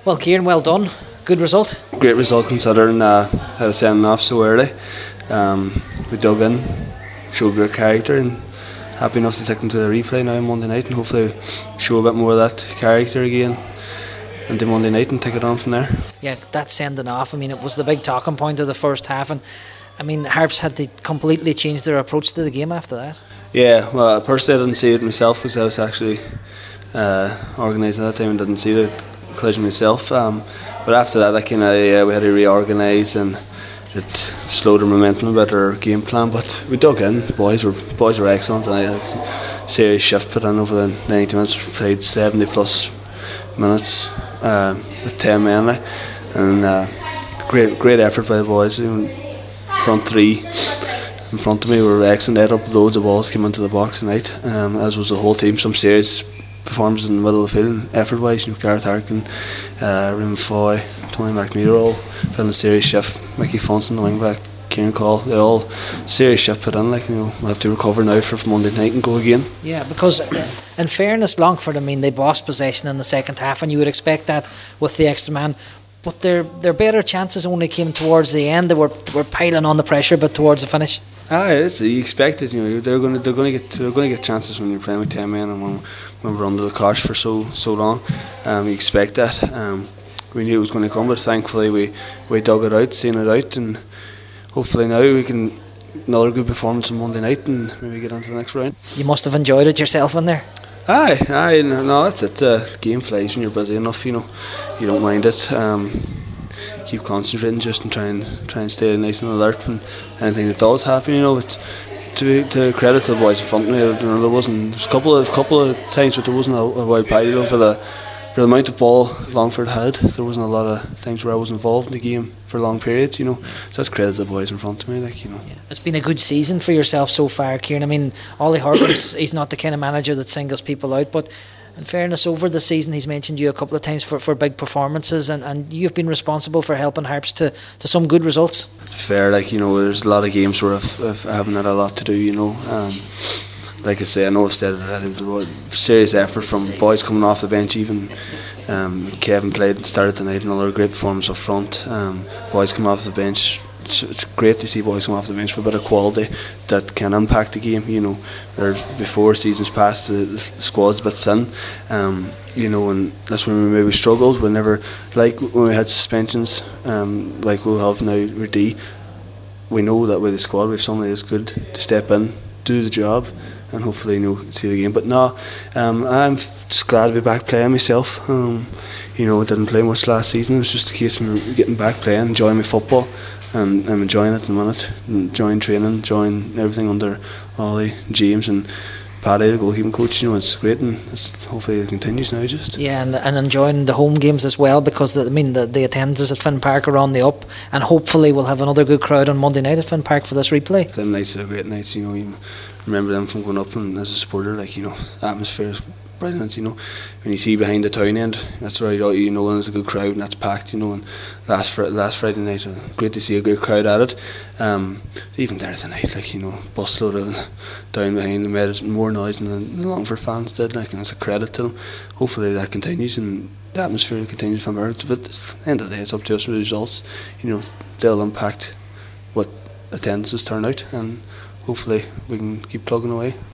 Well, Kieran, well done. Good result. Great result considering had a sending off so early. We dug in, showed good character, and happy enough to take them to the replay now on Monday night, and hopefully show a bit more of that character again into Monday night and take it on from there. Yeah, that sending off, I mean, it was the big talking point of the first half, and I mean, Harps had to completely change their approach to the game after that. Yeah, well, personally I didn't see it myself because I was actually organising at that time and didn't see the collision myself. But after that, we had to reorganise, and it slowed our momentum a bit, our game plan. But we dug in. The boys were excellent, and I had a serious shift put in over the 90 minutes. Played 70 plus minutes with 10 men, and great effort by the boys. Front three in front of me were excellent. They had up loads of balls, came into the box tonight, as was the whole team. Some serious performances in the middle of the field, effort wise. Gareth Harkin, Raymond Foy, Tony McNeil all put in a serious shift. Mickey Fonson, the wing back, Kieran Call, they all serious shift put in. We'll have to recover now for Monday night and go again. Yeah, because in fairness, Longford, I mean, they lost possession in the second half, and you would expect that with the extra man. But their better chances only came towards the end. They were piling on the pressure, but towards the finish. You expect it. They're going to get chances when you're playing with 10 men, and when we're under the cosh for so long. You expect that. We knew it was going to come, but thankfully we dug it out, seen it out, and hopefully now we can another good performance on Monday night and maybe get on to the next round. You must have enjoyed it yourself in there. No, that's it. Game flies when you're busy enough. You don't mind it. Keep concentrating just and try and stay nice and alert when anything that does happen. It's to credit to the boys in front of me. There was a couple of times, but there wasn't a wild party for the amount of ball Longford had. There wasn't a lot of times where I was involved in the game for long periods. So that's credit to the boys in front of me. Yeah. It's been a good season for yourself so far, Kieran. I mean, Ollie Horkins, he's not the kind of manager that singles people out, but in fairness, over the season he's mentioned you a couple of times for big performances, and you've been responsible for helping Harps to some good results. Fair, there's a lot of games where I haven't had a lot to do. Like I say, I know I've said it already, but serious effort from boys coming off the bench. Even Kevin played and started tonight, another great performance up front. Boys coming off the bench. It's great to see boys come off the bench for a bit of quality that can impact the game. Before seasons past, the squad's a bit thin. And that's when we maybe struggled. We never, like when we had suspensions, like we'll have now with D. We know that with the squad we have somebody that's good to step in, do the job, and hopefully see the game. But no, I'm just glad to be back playing myself. I didn't play much last season. It was just a case of me getting back playing, enjoying my football, and I'm enjoying it at the minute. Enjoying training, enjoying everything under Ollie, James and Paddy, the goalkeeping coach. It's great, and hopefully it continues now. And enjoying the home games as well, because the attendances at Finn Park are on the up, and hopefully we'll have another good crowd on Monday night at Finn Park for this replay. Them nights are great nights. You remember them from going up, and as a supporter, the atmosphere is brilliant. When you see behind the town end, that's right. When there's a good crowd and that's packed. And last Friday night, great to see a good crowd at it. Even there tonight, busload of down behind them made more noise than the Longford fans did. And it's a credit to them. Hopefully that continues and the atmosphere continues from there. But at the end of the day, it's up to us with the results. They'll impact what attendances turn out, and hopefully we can keep plugging away.